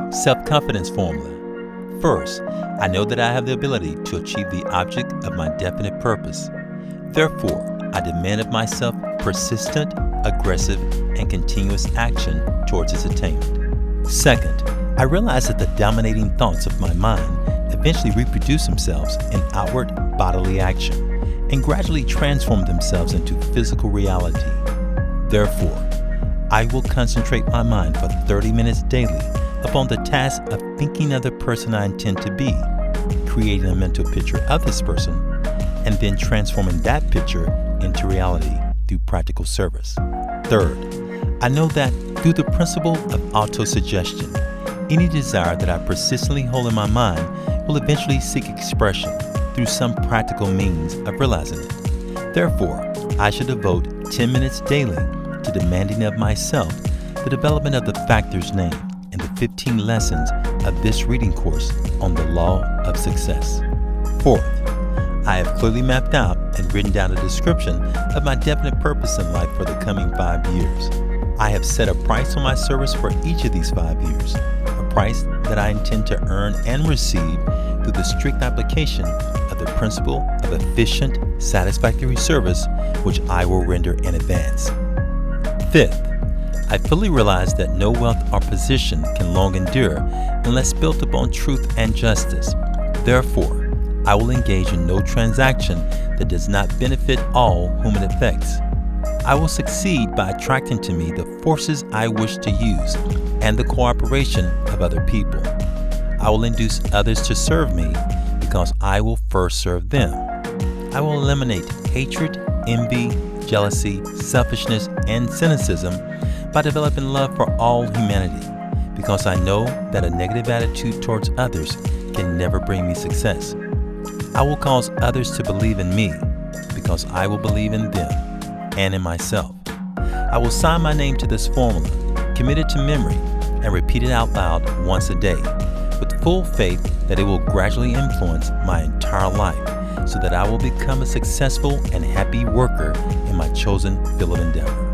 Self-confidence formula. First, I know that I have the ability to achieve the object of my definite purpose. Therefore, I demand of myself persistent, aggressive, and continuous action towards its attainment. Second, I realize that the dominating thoughts of my mind eventually reproduce themselves in outward bodily action and gradually transform themselves into physical reality. Therefore, I will concentrate my mind for 30 minutes daily upon the task of thinking of the person I intend to be, creating a mental picture of this person, and then transforming that picture into reality through practical service. Third, I know that through the principle of autosuggestion, any desire that I persistently hold in my mind will eventually seek expression through some practical means of realizing it. Therefore, I should devote 10 minutes daily to demanding of myself the development of the factors named in the 15 lessons of this reading course on the law of success. Fourth, I have clearly mapped out and written down a description of my definite purpose in life for the coming 5 years. I have set a price on my service for each of these 5 years, a price that I intend to earn and receive through the strict application of the principle of efficient, satisfactory service which I will render in advance. Fifth, I fully realize that no wealth or position can long endure unless built upon truth and justice. Therefore, I will engage in no transaction that does not benefit all whom it affects. I will succeed by attracting to me the forces I wish to use and the cooperation of other people. I will induce others to serve me because I will first serve them. I will eliminate hatred, envy, jealousy, selfishness, and cynicism by developing love for all humanity, because I know that a negative attitude towards others can never bring me success. I will cause others to believe in me because I will believe in them and in myself. I will sign my name to this formula, commit it to memory, and repeat it out loud once a day, with full faith that it will gradually influence my entire life so that I will become a successful and happy worker in my chosen field of endeavor.